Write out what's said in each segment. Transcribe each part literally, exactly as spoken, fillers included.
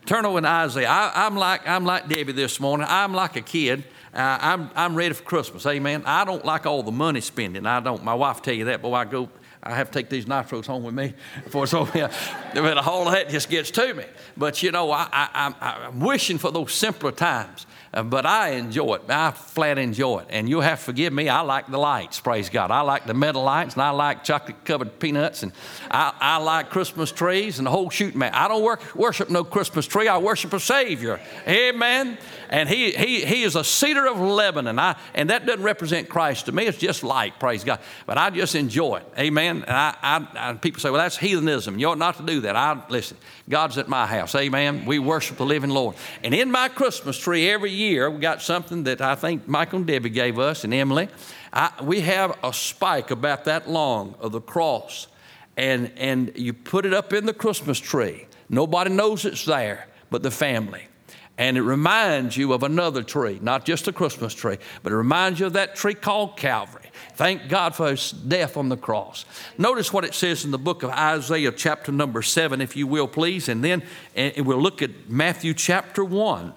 Turn over to Isaiah. I, I'm like I'm like Debbie this morning. I'm like a kid. Uh, I'm I'm ready for Christmas. Amen. I don't like all the money spending. I don't. My wife tell you that, but I go. I have to take these nitros home with me before it's over. But all of that just gets to me. But you know, I, I, I, I'm wishing for those simpler times. Uh, but I enjoy it. I flat enjoy it. And you'll have to forgive me. I like the lights, praise God. I like the metal lights, and I like chocolate-covered peanuts, and I, I like Christmas trees and the whole shooting match. I don't work, worship no Christmas tree. I worship a Savior. Amen. And he he he is a cedar of Lebanon. I, and that doesn't represent Christ to me. It's just light, praise God. But I just enjoy it. Amen. And I, I, I people say, well, that's heathenism. You ought not to do that. I listen, God's at my house. Amen. We worship the living Lord. And in my Christmas tree every year, we got something that I think Michael and Debbie gave us, and Emily. I, we have a spike about that long of the cross. And, and you put it up in the Christmas tree. Nobody knows it's there but the family. And it reminds you of another tree, not just a Christmas tree, but it reminds you of that tree called Calvary. Thank God for his death on the cross. Notice what it says in the book of Isaiah chapter number seven, if you will, please. And then and we'll look at Matthew chapter one.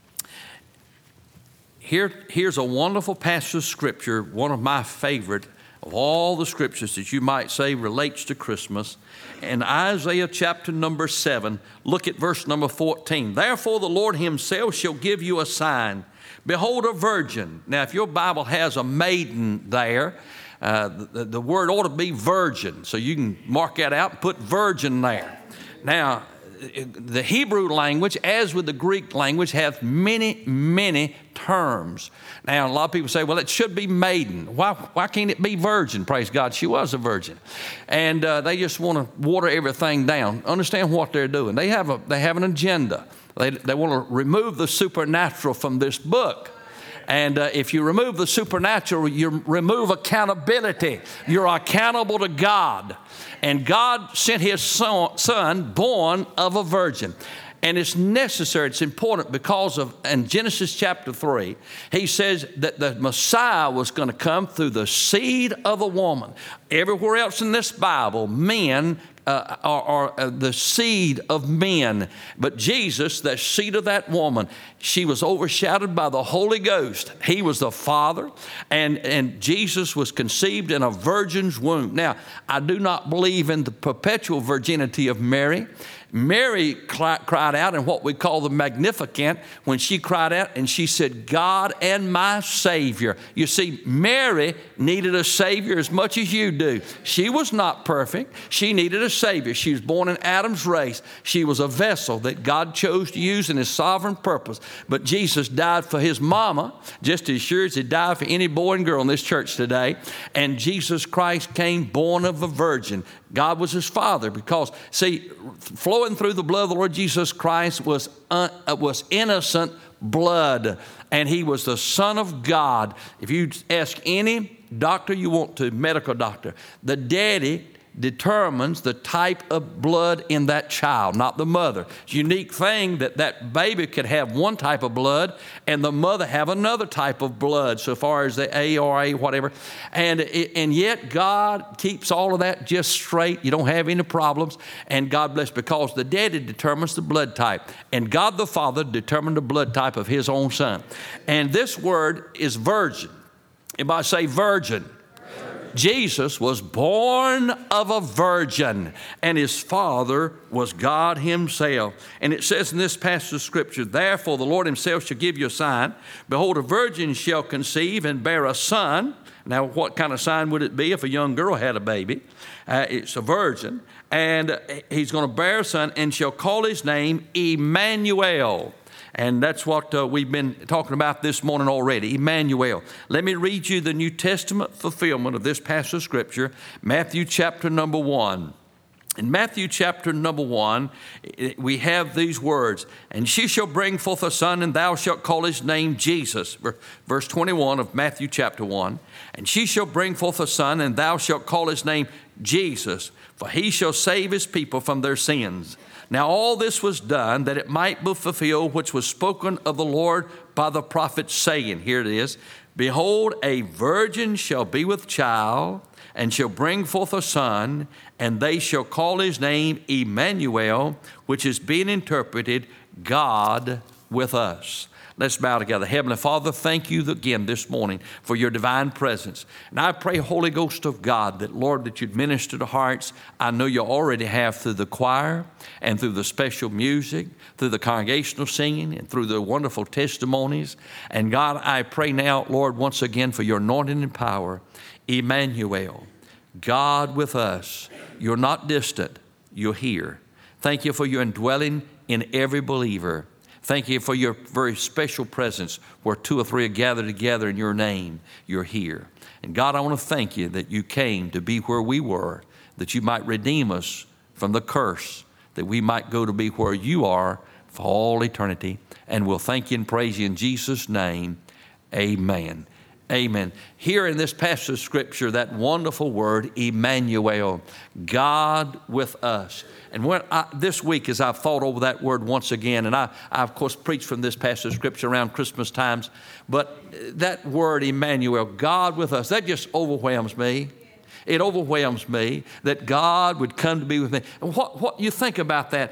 Here, here's a wonderful passage of Scripture, one of my favorite of all the Scriptures that you might say relates to Christmas. In Isaiah chapter number seven, look at verse number fourteen. Therefore the Lord himself shall give you a sign. Behold, a virgin. Now, if your Bible has a maiden there, uh, the, the word ought to be virgin. So you can mark that out and put virgin there. Now, the Hebrew language, as with the Greek language, has many, many terms. Now, a lot of people say, well, it should be maiden. Why, why can't it be virgin? Praise God, she was a virgin. And uh, they just want to water everything down. Understand what they're doing. They have, a, they have an agenda. They, they want to remove the supernatural from this book. And uh, if you remove the supernatural, you remove accountability. You're accountable to God. And God sent his son, son born of a virgin. And it's necessary, it's important because of, in Genesis chapter three, he says that the Messiah was going to come through the seed of a woman. Everywhere else in this Bible, men Uh, are, are uh, the seed of men. But Jesus, the seed of that woman, she was overshadowed by the Holy Ghost. He was the Father, and, and Jesus was conceived in a virgin's womb. Now, I do not believe in the perpetual virginity of Mary. Mary cried out in what we call the Magnificat when she cried out and she said, God and my Savior. You see, Mary needed a Savior as much as you do. She was not perfect. She needed a Savior. She was born in Adam's race. She was a vessel that God chose to use in his sovereign purpose. But Jesus died for his mama just as sure as he died for any boy and girl in this church today. And Jesus Christ came born of a virgin. God was his father because, see, flowing through the blood of the Lord Jesus Christ was, uh, was innocent blood, and he was the Son of God. If you ask any doctor you want to, medical doctor, the daddy determines the type of blood in that child, not the mother. It's a unique thing that that baby could have one type of blood and the mother have another type of blood, so far as the A or A, whatever. And, and yet God keeps all of that just straight. You don't have any problems. And God bless, because the daddy determines the blood type. And God the Father determined the blood type of his own son. And this word is virgin. Everybody say virgin. Jesus was born of a virgin, and his father was God himself. And it says in this passage of Scripture, therefore the Lord himself shall give you a sign. Behold, a virgin shall conceive and bear a son. Now, what kind of sign would it be if a young girl had a baby? Uh, it's a virgin. And he's going to bear a son and shall call his name Emmanuel. And that's what uh, we've been talking about this morning already, Emmanuel. Let me read you the New Testament fulfillment of this passage of Scripture, Matthew chapter number one. In Matthew chapter number one, we have these words, and she shall bring forth a son, and thou shalt call his name Jesus. Verse twenty-one of Matthew chapter one, and she shall bring forth a son, and thou shalt call his name Jesus, for he shall save his people from their sins. Now all this was done that it might be fulfilled which was spoken of the Lord by the prophet, saying, here it is, behold, a virgin shall be with child, and shall bring forth a son, and they shall call his name Emmanuel, which is being interpreted, God with us. Let's bow together. Heavenly Father, thank you again this morning for your divine presence. And I pray, Holy Ghost of God, that, Lord, that you'd minister to hearts. I know you already have through the choir and through the special music, through the congregational singing and through the wonderful testimonies. And God, I pray now, Lord, once again for your anointing and power. Emmanuel, God with us. You're not distant, you're here. Thank you for your indwelling in every believer. Thank you for your very special presence where two or three are gathered together in your name. You're here. And God, I want to thank you that you came to be where we were, that you might redeem us from the curse, that we might go to be where you are for all eternity. And we'll thank you and praise you in Jesus' name. Amen. Amen. Here in this passage of Scripture, that wonderful word, Emmanuel, God with us. And when I, this week, as I've thought over that word once again, and I, I, of course, preached from this passage of Scripture around Christmas times, but that word, Emmanuel, God with us, that just overwhelms me. It overwhelms me that God would come to be with me. And what, what you think about that,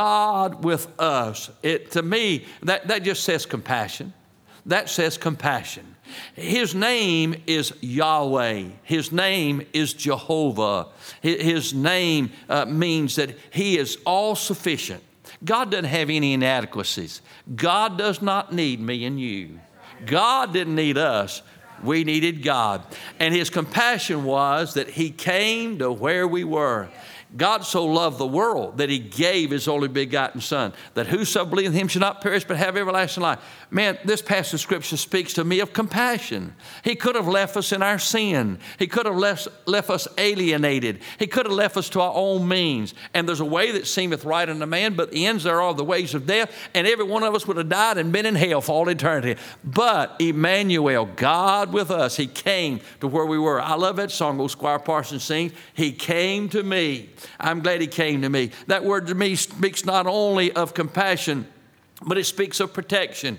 God with us, it, to me, that, that just says compassion. That says compassion. His name is Yahweh. His name is Jehovah. His name uh, means that he is all sufficient. God doesn't have any inadequacies. God does not need me and you. God didn't need us. We needed God. And his compassion was that he came to where we were. God so loved the world that he gave his only begotten Son, that whoso believeth in him shall not perish but have everlasting life. Man, this passage of Scripture speaks to me of compassion. He could have left us in our sin. He could have left, left us alienated. He could have left us to our own means. And there's a way that seemeth right unto man, but the ends thereof are the ways of death, and every one of us would have died and been in hell for all eternity. But Emmanuel, God with us, he came to where we were. I love that song old Squire Parsons sings, he came to me. I'm glad he came to me. That word to me speaks not only of compassion, but it speaks of protection.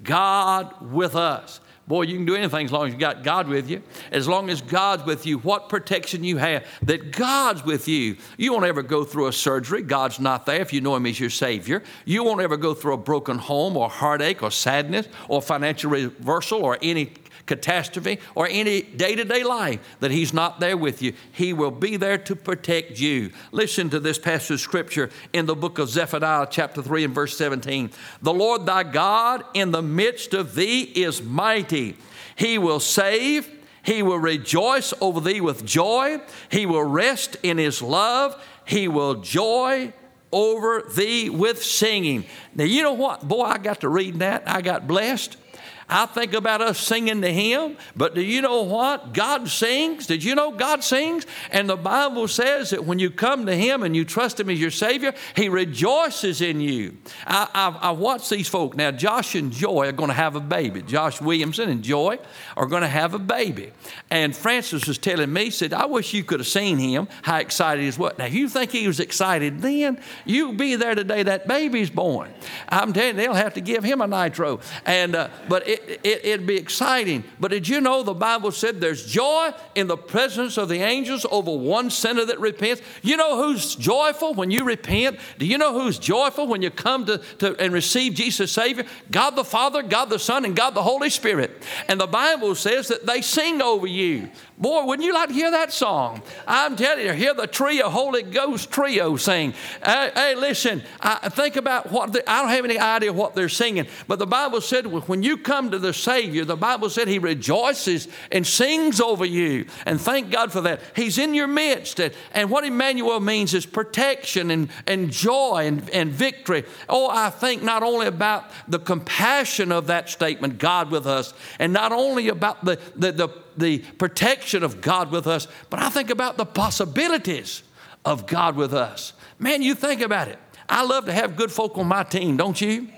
God with us. Boy, you can do anything as long as you got God with you. As long as God's with you, what protection you have, that God's with you. You won't ever go through a surgery. God's not there if you know him as your Savior. You won't ever go through a broken home or heartache or sadness or financial reversal or any catastrophe or any day-to-day life that he's not there with you. He will be there to protect you. Listen to this passage of Scripture in the book of Zephaniah chapter three and verse seventeen. The Lord thy God in the midst of thee is mighty. He will save. He will rejoice over thee with joy. He will rest in his love. He will joy over thee with singing. Now, you know what? Boy, I got to read that. I got blessed. I think about us singing to him, but do you know what? God sings. Did you know God sings? And the Bible says that when you come to him and you trust him as your Savior, he rejoices in you. I, I, I watch these folk. Now, Josh and Joy are going to have a baby. Josh Williamson and Joy are going to have a baby. And Francis was telling me, said, I wish you could have seen him, how excited he was. Now, you think he was excited then? You'll be there today that baby's born. I'm telling you, they'll have to give him a nitro. And uh, But it It, it'd be exciting. But did you know the Bible said there's joy in the presence of the angels over one sinner that repents? You know who's joyful when you repent? Do you know who's joyful when you come to, to and receive Jesus Savior? God the Father, God the Son, and God the Holy Spirit. And the Bible says that they sing over you. Boy, wouldn't you like to hear that song? I'm telling you, hear the trio, Holy Ghost trio sing. Hey, hey listen, I think about what, the, I don't have any idea what they're singing, but the Bible said when you come to the Savior, the Bible said he rejoices and sings over you. And thank God for that. He's in your midst. And, and what Emmanuel means is protection and, and joy and, and victory. Oh, I think not only about the compassion of that statement, God with us, and not only about the, the, the the protection of God with us, but I think about the possibilities of God with us. Man, you think about it. I love to have good folk on my team, don't you?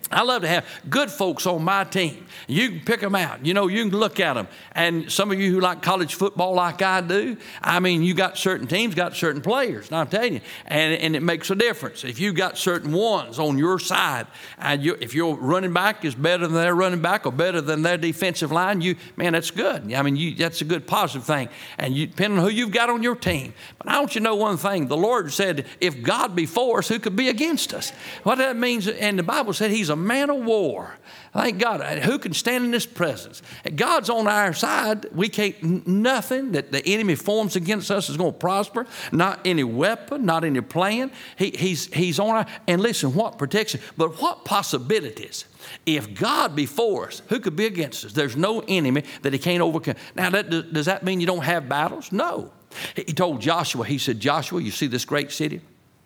I love to have good folks on my team. You can pick them out. You know, you can look at them. And some of you who like college football like I do, I mean, you got certain teams, got certain players. And I'm telling you, and, and it makes a difference. If you got certain ones on your side, and you, if your running back is better than their running back or better than their defensive line, you man, that's good. I mean, you, that's a good positive thing. And you, depending on who you've got on your team. But I want you to know one thing. The Lord said, if God be for us, who could be against us? What that means, and the Bible said he's a man of war. Thank God. Who can stand in His presence? God's on our side. We can't, nothing that the enemy forms against us is going to prosper. Not any weapon, not any plan. He, he's, he's on our, and listen, what protection, but what possibilities? If God be for us, who could be against us? There's no enemy that He can't overcome. Now, that, does that mean you don't have battles? No. He told Joshua, he said, Joshua, you see this great city?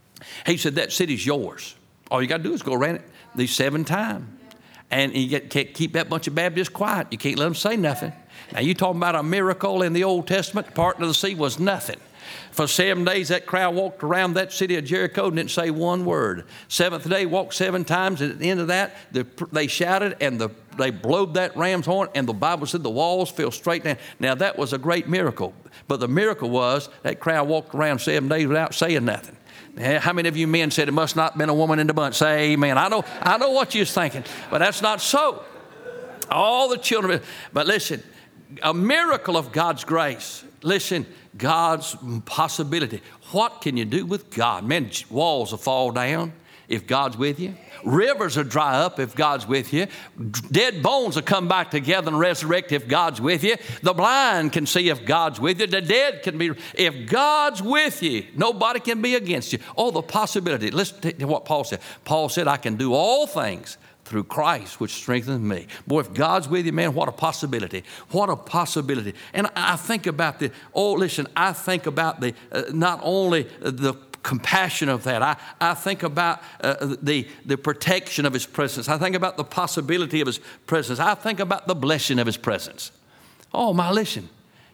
He said, that city's yours. All you got to do is go around it these seven times. And you get, can't keep that bunch of Baptists quiet. You can't let them say nothing. Now, you talking about a miracle in the Old Testament, parting of the sea was nothing. For seven days, that crowd walked around that city of Jericho and didn't say one word. Seventh day, walked seven times. And at the end of that, the, they shouted and the, they blowed that ram's horn, and the Bible said the walls fell straight down. Now, that was a great miracle. But the miracle was that crowd walked around seven days without saying nothing. How many of you men said it must not have been a woman in the bunch? Say amen. I know, I know what you're thinking, but that's not so. All the children, but listen, a miracle of God's grace. Listen, God's possibility. What can you do with God? Man, walls will fall down if God's with you. Rivers will dry up if God's with you. Dead bones will come back together and resurrect if God's with you. The blind can see if God's with you. The dead can be. If God's with you, nobody can be against you. Oh, the possibility. Listen to what Paul said. Paul said, I can do all things through Christ, which strengthens me. Boy, if God's with you, man, what a possibility. What a possibility. And I think about the, oh, listen, I think about the, uh, not only the compassion of that. I, I think about uh, the, the protection of His presence. I think about the possibility of His presence. I think about the blessing of His presence. Oh, my, listen.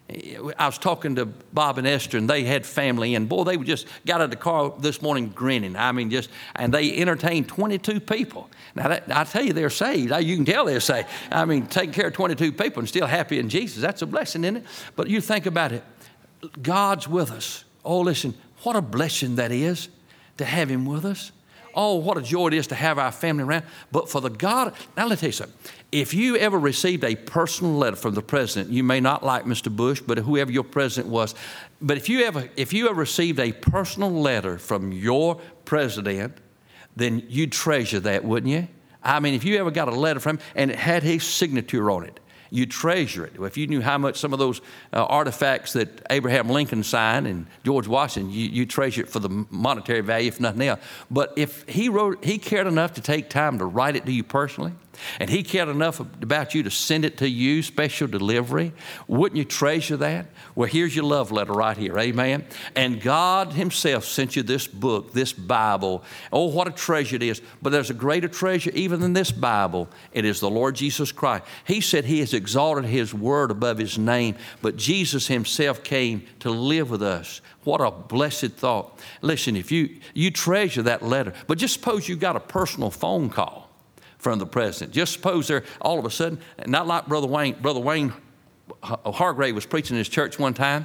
I was talking to Bob and Esther, and they had family, and boy, they just got out of the car this morning grinning. I mean, just, and they entertained twenty-two people. Now, that, I tell you, they're saved. You can tell they're saved. I mean, taking care of twenty-two people and still happy in Jesus, that's a blessing, isn't it? But you think about it. God's with us. Oh, listen, what a blessing that is to have Him with us. Oh, what a joy it is to have our family around. But for the God, now let me tell you something. If you ever received a personal letter from the president, you may not like Mister Bush, but whoever your president was, but if you ever, if you ever received a personal letter from your president, then you'd treasure that, wouldn't you? I mean, if you ever got a letter from him and it had his signature on it, you treasure it. If you knew how much some of those uh, artifacts that Abraham Lincoln signed and George Washington, you, you treasure it for the monetary value, if nothing else. But if he wrote, he cared enough to take time to write it to you personally, and he cared enough about you to send it to you, special delivery, wouldn't you treasure that? Well, here's your love letter right here, amen? And God Himself sent you this book, this Bible. Oh, what a treasure it is. But there's a greater treasure even than this Bible. It is the Lord Jesus Christ. He said He has exalted His word above His name, but Jesus Himself came to live with us. What a blessed thought. Listen, if you, you treasure that letter, but just suppose you got a personal phone call from the president. Just suppose there, all of a sudden, not like Brother Wayne, Brother Wayne Hargrave was preaching in his church one time,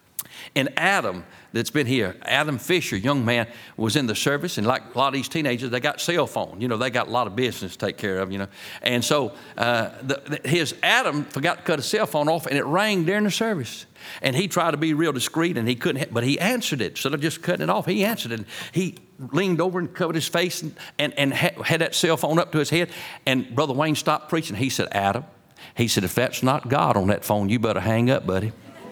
and Adam, that's been here, Adam Fisher, young man, was in the service, and like a lot of these teenagers, they got cell phone. You know, they got a lot of business to take care of, you know. And so uh, the, the, his Adam forgot to cut his cell phone off, and it rang during the service. And he tried to be real discreet, and he couldn't, but he answered it. Instead of just cutting it off, he answered it. He leaned over and covered his face and, and, and had that cell phone up to his head. And Brother Wayne stopped preaching. He said, Adam, he said, if that's not God on that phone, you better hang up, buddy.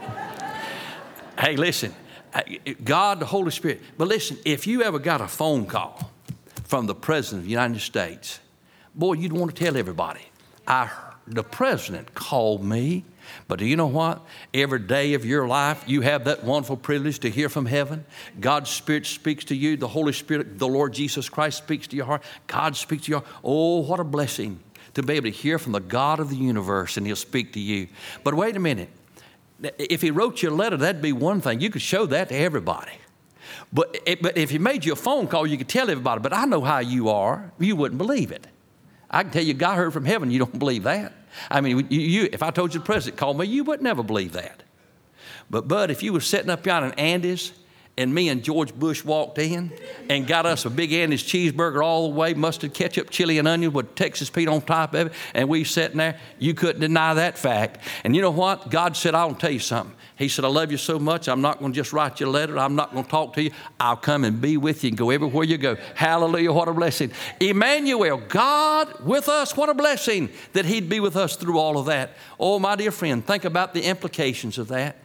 Hey, listen, God, the Holy Spirit. But listen, if you ever got a phone call from the President of the United States, boy, you'd want to tell everybody. I heard the President called me. But do you know what? Every day of your life, you have that wonderful privilege to hear from heaven. God's Spirit speaks to you. The Holy Spirit, the Lord Jesus Christ speaks to your heart. God speaks to your heart. Oh, what a blessing to be able to hear from the God of the universe, and He'll speak to you. But wait a minute. If He wrote you a letter, that'd be one thing. You could show that to everybody. But, but if He made you a phone call, you could tell everybody. But I know how you are. You wouldn't believe it. I can tell you God heard from heaven. You don't believe that. I mean, you, you, if I told you the president called me, you would never believe that. But, Bud, if you were sitting up yonder in Andes and me and George Bush walked in and got us a big Andes cheeseburger all the way, mustard, ketchup, chili, and onion with Texas Pete on top of it, and we sitting there, you couldn't deny that fact. And you know what? God said, I'll tell you something. He said, I love you so much, I'm not going to just write you a letter. I'm not going to talk to you. I'll come and be with you and go everywhere you go. Hallelujah, what a blessing. Emmanuel, God with us, what a blessing that he'd be with us through all of that. Oh, my dear friend, think about the implications of that.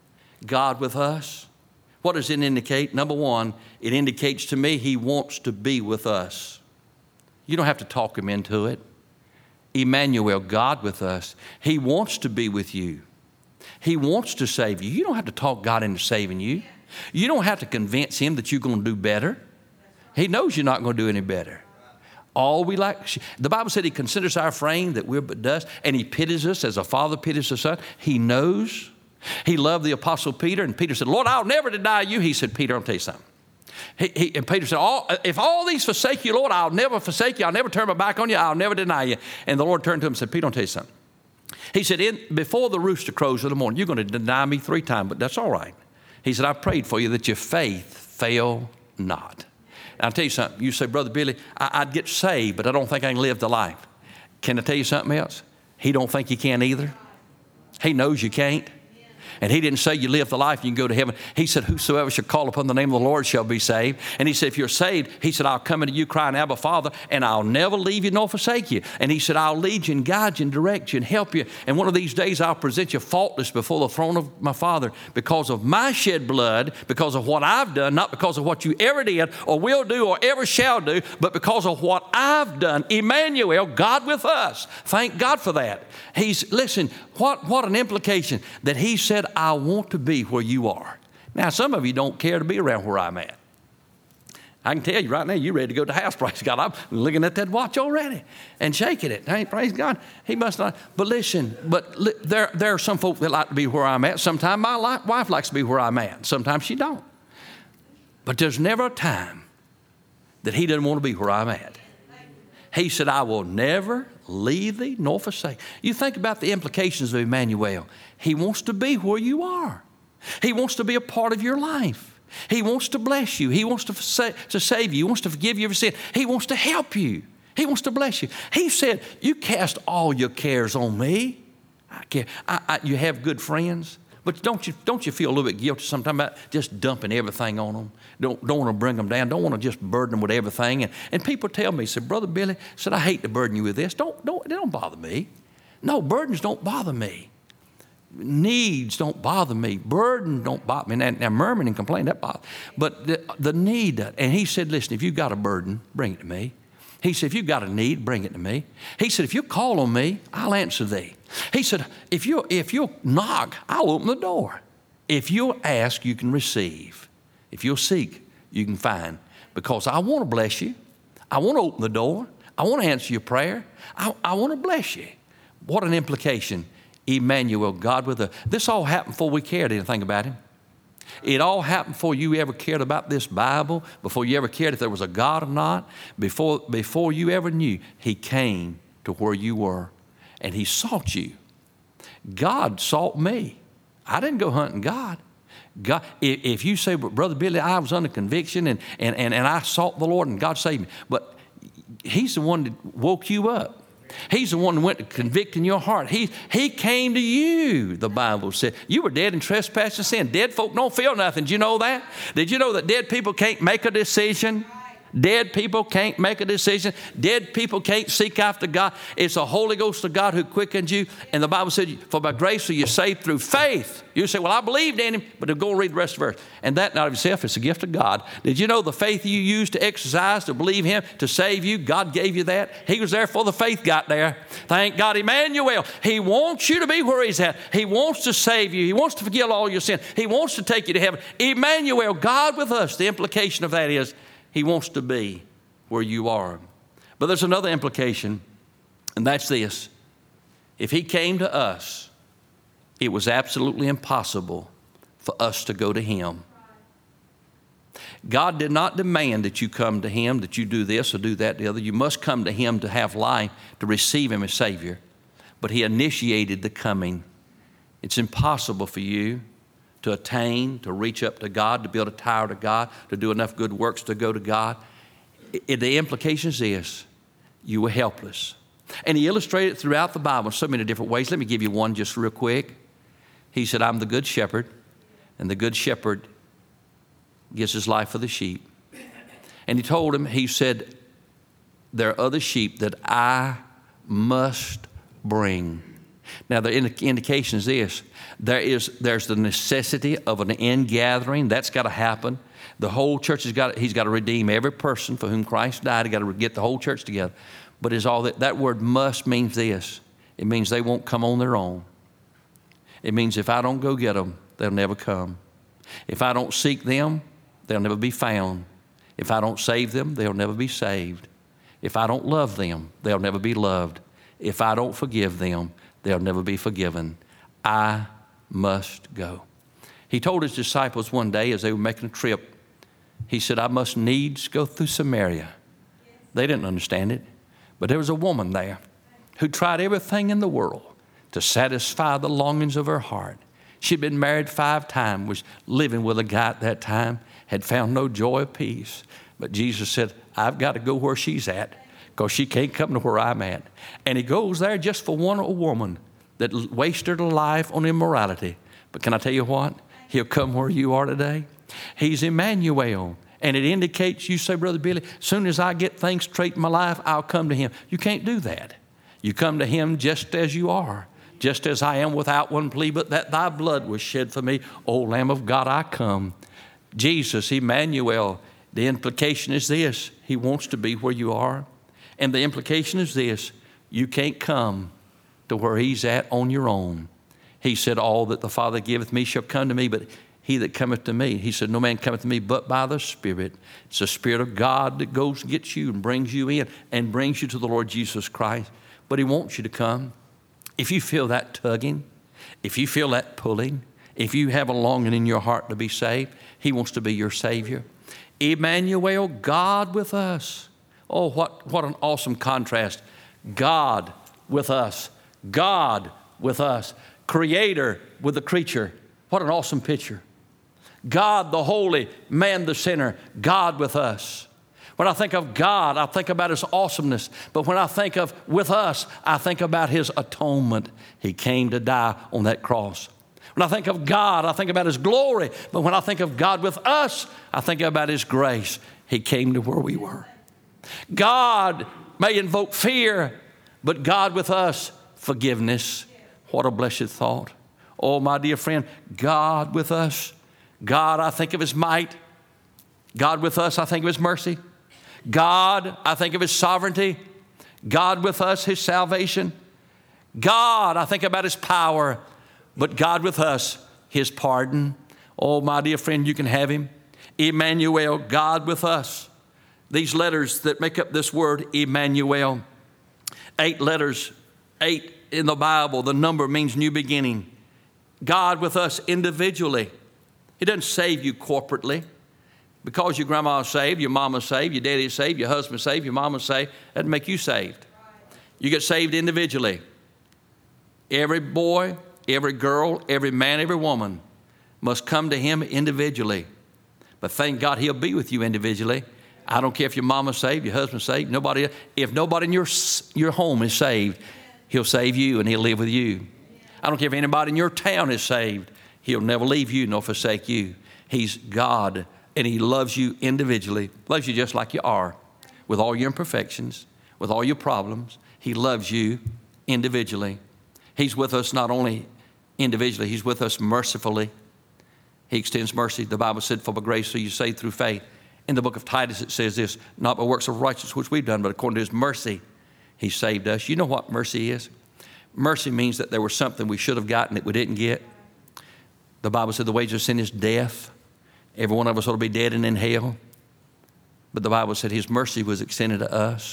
God with us. What does it indicate? Number one, it indicates to me he wants to be with us. You don't have to talk him into it. Emmanuel, God with us. He wants to be with you. He wants to save you. You don't have to talk God into saving you. You don't have to convince him that you're going to do better. He knows you're not going to do any better. All we like, the Bible said he considers our frame that we're but dust, and he pities us as a father pities a son. He knows. He loved the Apostle Peter, and Peter said, Lord, I'll never deny you. He said, Peter, I'll tell you something. He, he, and Peter said, all, if all these forsake you, Lord, I'll never forsake you. I'll never turn my back on you. I'll never deny you. And the Lord turned to him and said, Peter, I'll tell you something. He said, in, before the rooster crows in the morning, you're going to deny me three times, but that's all right. He said, I prayed for you that your faith fail not. And I'll tell you something. You say, Brother Billy, I, I'd get saved, but I don't think I can live the life. Can I tell you something else? He don't think you can either. He knows you can't. And he didn't say you live the life, you can go to heaven. He said, whosoever shall call upon the name of the Lord shall be saved. And he said, if you're saved, he said, I'll come into you crying, Abba, Father, and I'll never leave you nor forsake you. And he said, I'll lead you and guide you and direct you and help you. And one of these days I'll present you faultless before the throne of my Father because of my shed blood, because of what I've done, not because of what you ever did or will do or ever shall do, but because of what I've done. Emmanuel, God with us. Thank God for that. He's, listen, what, what an implication that he said, I want to be where you are. Now, some of you don't care to be around where I'm at. I can tell you right now, you're ready to go to the house, praise God. I'm looking at that watch already and shaking it. Hey, praise God. He must not. But listen, but li- there, there are some folk that like to be where I'm at. Sometimes my li- wife likes to be where I'm at. Sometimes she don't. But there's never a time that he doesn't want to be where I'm at. He said, I will never leave thee nor forsake. You think about the implications of Emmanuel. He wants to be where you are. He wants to be a part of your life. He wants to bless you. He wants to, sa- to save you. He wants to forgive you every sin. He wants to help you. He wants to bless you. He said, you cast all your cares on me. I care. I, I, you have good friends. But don't you, don't you feel a little bit guilty sometimes about just dumping everything on them? Don't, don't want to bring them down. Don't want to just burden them with everything. And, and people tell me, said, Brother Billy, said, I hate to burden you with this. Don't, don't, it don't bother me. No, burdens don't bother me. Needs don't bother me. Burden don't bother me. Now, now murmuring and complaining, that bothers. But the, the need, and he said, listen, if you've got a burden, bring it to me. He said, if you've got a need, bring it to me. He said, if you call on me, I'll answer thee. He said, if you if you'll knock, I'll open the door. If you'll ask, you can receive. If you'll seek, you can find. Because I want to bless you. I want to open the door. I want to answer your prayer. I, I want to bless you. What an implication. Emmanuel, God with us. This all happened before we cared anything about him. It all happened before you ever cared about this Bible, before you ever cared if there was a God or not, before, before you ever knew. He came to where you were, and he sought you. God sought me. I didn't go hunting God. God, if, if you say, Brother Billy, I was under conviction, and, and, and, and I sought the Lord, and God saved me. But he's the one that woke you up. He's the one that went to convicting your heart. He, he came to you, the Bible said. You were dead in trespass and sin. Dead folk don't feel nothing. Did you know that? Did you know that dead people can't make a decision? Dead people can't make a decision. Dead people can't seek after God. It's the Holy Ghost of God who quickens you. And the Bible said, for by grace are you saved through faith. You say, well, I believed in him, but go read the rest of the verse. And that not of yourself, it's a gift of God. Did you know the faith you used to exercise to believe him, to save you, God gave you that? He was there before the faith got there. Thank God, Emmanuel. He wants you to be where he's at. He wants to save you. He wants to forgive all your sin. He wants to take you to heaven. Emmanuel, God with us. The implication of that is, he wants to be where you are. But there's another implication, and that's this. If he came to us, it was absolutely impossible for us to go to him. God did not demand that you come to him, that you do this or do that, the other. You must come to him to have life, to receive him as Savior. But he initiated the coming. It's impossible for you to attain, to reach up to God, to build a tower to God, to do enough good works to go to God. It, the implication is this: you were helpless. And he illustrated it throughout the Bible in so many different ways. Let me give you one just real quick. He said, I'm the good shepherd, and the good shepherd gives his life for the sheep. And he told him, he said, there are other sheep that I must bring. Now, the indication is this. There is, there's the necessity of an ingathering. That's got to happen. The whole church has got, he's got to redeem every person for whom Christ died. He's got to get the whole church together. But is all that, that word must means this. It means they won't come on their own. It means if I don't go get them, they'll never come. If I don't seek them, they'll never be found. If I don't save them, they'll never be saved. If I don't love them, they'll never be loved. If I don't forgive them, they'll never be forgiven. I must go. He told his disciples one day as they were making a trip, he said, I must needs go through Samaria. They didn't understand it, but there was a woman there who tried everything in the world to satisfy the longings of her heart. She'd been married five times, was living with a guy at that time, had found no joy or peace. But Jesus said, I've got to go where she's at because she can't come to where I'm at. And he goes there just for one woman that wasted her life on immorality. But can I tell you what? He'll come where you are today. He's Emmanuel. And it indicates, you say, Brother Billy, as soon as I get things straight in my life, I'll come to him. You can't do that. You come to him just as you are. Just as I am without one plea, but that thy blood was shed for me. O Lamb of God, I come. Jesus, Emmanuel, the implication is this. He wants to be where you are. And the implication is this. You can't come to where he's at on your own. He said, all that the Father giveth me shall come to me, but he that cometh to me, he said, no man cometh to me but by the Spirit. It's the Spirit of God that goes and gets you and brings you in and brings you to the Lord Jesus Christ. But he wants you to come. If you feel that tugging, if you feel that pulling, if you have a longing in your heart to be saved, he wants to be your Savior. Emmanuel, God with us. Oh, what, what an awesome contrast. God with us. God with us. Creator with the creature. What an awesome picture. God the holy, man the sinner. God with us. When I think of God, I think about his awesomeness. But when I think of with us, I think about his atonement. He came to die on that cross. When I think of God, I think about his glory. But when I think of God with us, I think about his grace. He came to where we were. God may invoke fear, but God with us, forgiveness. What a blessed thought. Oh, my dear friend, God with us. God, I think of his might. God with us, I think of his mercy. God, I think of his sovereignty. God with us, his salvation. God, I think about his power. But God with us, his pardon. Oh, my dear friend, you can have him. Emmanuel, God with us. These letters that make up this word, Emmanuel. Eight letters, eight in the Bible. The number means new beginning. God with us individually. He doesn't save you corporately. Because your grandma's saved, your mama's saved, your daddy's saved, your husband's saved, your mama's saved, that doesn't make you saved. You get saved individually. Every boy, every girl, every man, every woman must come to him individually. But thank God he'll be with you individually. I don't care if your mama's saved, your husband's saved, nobody. If nobody in your, your home is saved, he'll save you and he'll live with you. I don't care if anybody in your town is saved, he'll never leave you nor forsake you. He's God. And he loves you individually, loves you just like you are, with all your imperfections, with all your problems. He loves you individually. He's with us not only individually, he's with us mercifully. He extends mercy. The Bible said, for by grace are you saved through faith. In the book of Titus, it says this, not by works of righteousness which we've done, but according to his mercy, he saved us. You know what mercy is? Mercy means that there was something we should have gotten that we didn't get. The Bible said the wages of sin is death. Every one of us ought to be dead and in hell. But the Bible said his mercy was extended to us.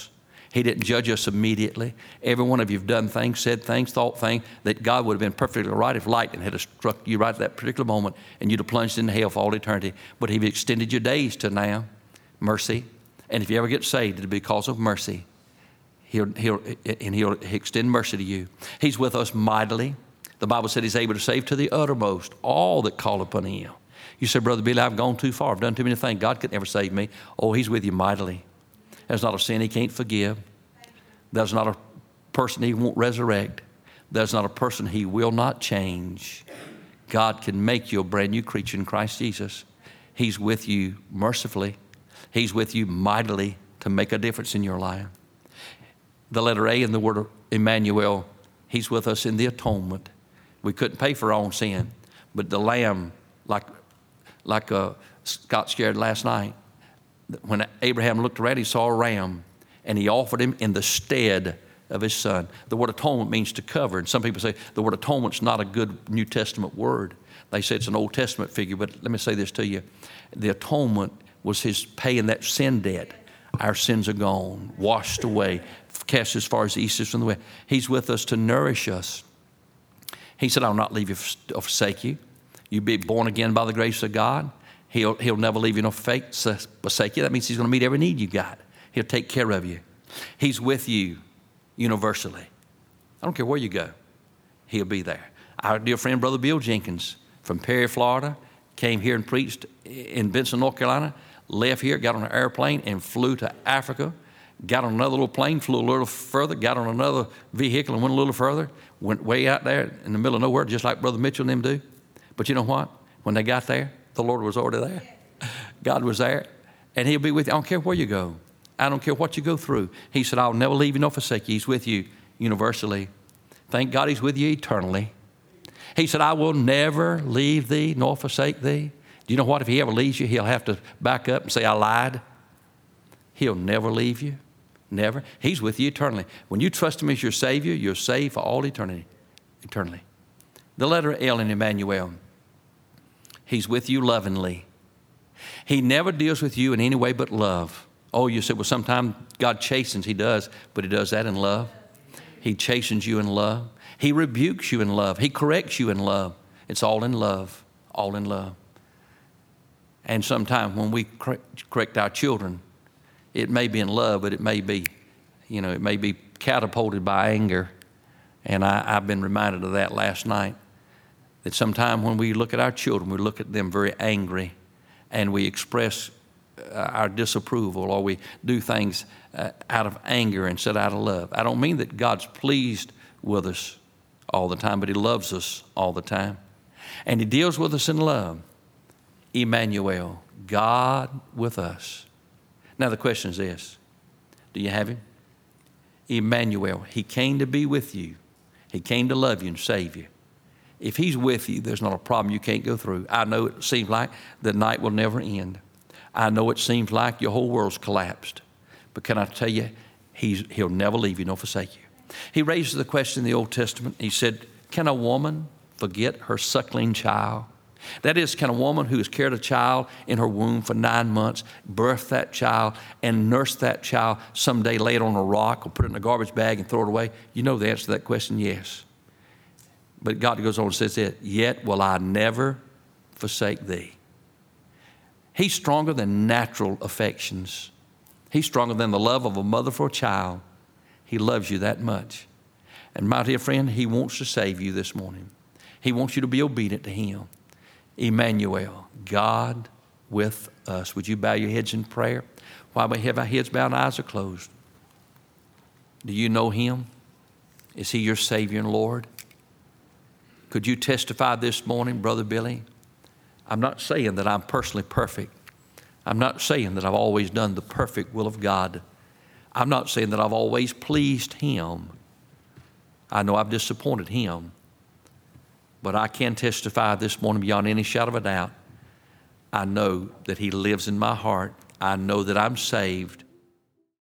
He didn't judge us immediately. Every one of you have done things, said things, thought things that God would have been perfectly right if lightning had struck you right at that particular moment and you'd have plunged into hell for all eternity. But He extended your days to now. Mercy. And if you ever get saved, it'll be because of mercy. He'll, he'll, and he'll extend mercy to you. He's with us mightily. The Bible said He's able to save to the uttermost all that call upon Him. You say, Brother Billy, I've gone too far. I've done too many things. God could never save me. Oh, He's with you mightily. There's not a sin He can't forgive. There's not a person He won't resurrect. There's not a person He will not change. God can make you a brand new creature in Christ Jesus. He's with you mercifully. He's with you mightily to make a difference in your life. The letter A in the word Emmanuel, He's with us in the atonement. We couldn't pay for our own sin, but the lamb, like, like uh, Scott shared last night, when Abraham looked around, he saw a ram, and he offered him in the stead of his son. The word atonement means to cover, and some people say the word atonement's not a good New Testament word. They say it's an Old Testament figure, but let me say this to you. The atonement was His paying that sin debt. Our sins are gone, washed away, cast as far as the east is from the west. He's with us to nourish us. He said, I'll not leave you or forsake you. You be born again by the grace of God. He'll, he'll never leave you nor forsake you. That means He's going to meet every need you got. He'll take care of you. He's with you universally. I don't care where you go. He'll be there. Our dear friend, Brother Bill Jenkins from Perry, Florida, came here and preached in Benson, North Carolina, left here, got on an airplane and flew to Africa, got on another little plane, flew a little further, got on another vehicle and went a little further, went way out there in the middle of nowhere, just like Brother Mitchell and them do. But you know what? When they got there, the Lord was already there. God was there, and He'll be with you. I don't care where you go. I don't care what you go through. He said, I'll never leave you nor forsake you. He's with you universally. Thank God He's with you eternally. He said, I will never leave thee nor forsake thee. Do you know what? If He ever leaves you, He'll have to back up and say, I lied. He'll never leave you. Never. He's with you eternally. When you trust Him as your Savior, you're saved for all eternity. Eternally. The letter L in Emmanuel. He's with you lovingly. He never deals with you in any way but love. Oh, you said, well, sometimes God chastens. He does, but He does that in love. He chastens you in love. He rebukes you in love. He corrects you in love. It's all in love, all in love. And sometimes when we correct our children, it may be in love, but it may be, you know, it may be catapulted by anger. And I, I've been reminded of that last night, that sometimes when we look at our children, we look at them very angry, and we express uh, our disapproval, or we do things uh, out of anger instead out of love. I don't mean that God's pleased with us all the time, but He loves us all the time. And He deals with us in love. Emmanuel, God with us. Now the question is this: do you have Him? Emmanuel, He came to be with you. He came to love you and save you. If He's with you, there's not a problem you can't go through. I know it seems like the night will never end. I know it seems like your whole world's collapsed. But can I tell you, he's, He'll never leave you nor forsake you. He raises the question in the Old Testament. He said, can a woman forget her suckling child? That is, can a woman who has carried a child in her womb for nine months, birth that child and nurse that child, someday lay it on a rock or put it in a garbage bag and throw it away? You know the answer to that question, yes. But God goes on and says that, yet will I never forsake thee. He's stronger than natural affections. He's stronger than the love of a mother for a child. He loves you that much. And my dear friend, He wants to save you this morning. He wants you to be obedient to Him. Emmanuel, God with us. Would you bow your heads in prayer? While we have our heads bowed and eyes are closed. Do you know Him? Is He your Savior and Lord? Could you testify this morning, Brother Billy? I'm not saying that I'm personally perfect. I'm not saying that I've always done the perfect will of God. I'm not saying that I've always pleased Him. I know I've disappointed Him. But I can testify this morning beyond any shadow of a doubt. I know that He lives in my heart. I know that I'm saved.